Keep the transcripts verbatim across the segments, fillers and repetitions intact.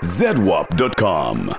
zedwap dot com.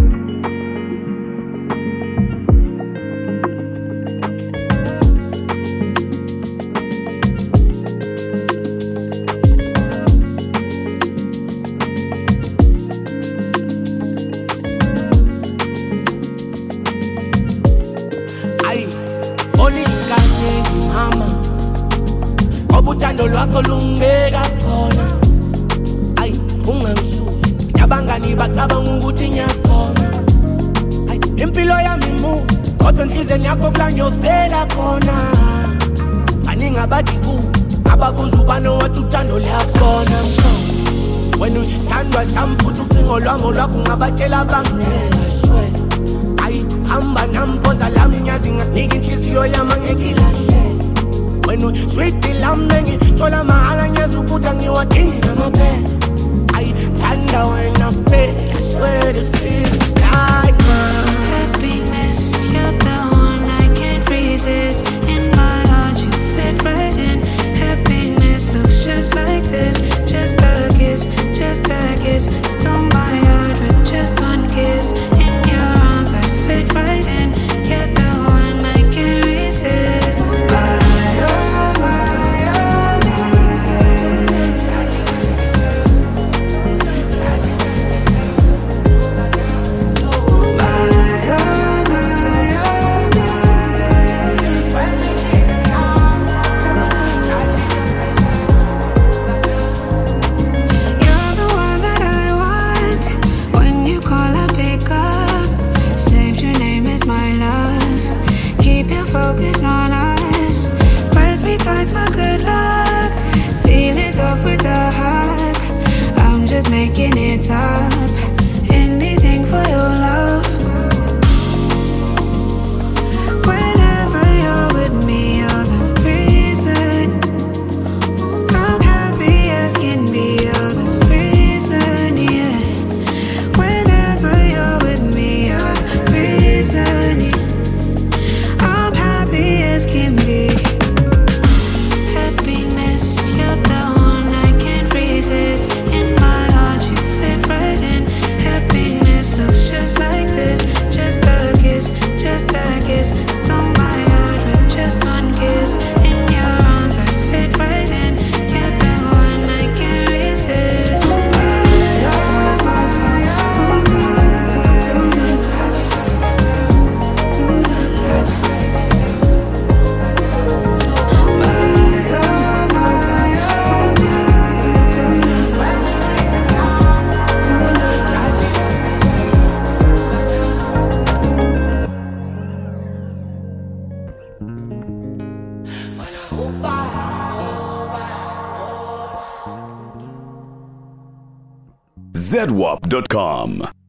Obuthando lwakho lungeka khona ay ungangisuzi abangani bacabanga ukuthi ngiyakhona ay impilo yami mu kodwa inhlizweni yakho kulanyofela khona baningi abathi ku ababuza ubani wathi uthando liyakhona wena uthandwa sami futhi ucingo lwami lwakho ngabatshela abangeke swe ay hamba nampoza lami nyazi nganika inhliziyo yami angekilahlela when you sweet the lamb nengi thola mahala nyazi ukuthi angiwadingi namaphela I thanda wena phela I swear this feels like mine. Happiness, you're the one I can't resist. In my heart you fit right in. Happiness looks just like this. Just a kiss, just a kiss. Stole my heart with just one kiss. In your arms I fit right in. You're the one I can't resist. Bye. Focus on us. Press me twice for good luck. Seal it off with a hug. I'm just making it up. Anything for your love. Whenever you're with me, you're the reason. I'm happy as can be. You're the reason, yeah. Whenever you're with me, you're the reason, yeah. Can be happiness, you're the one I can't resist. In my heart you fit right in. Happiness looks just like this. Just a kiss, just a kiss. Stole my heart with just one kiss. In your arms I fit right in. You're the one I can't resist. zedwap dot com.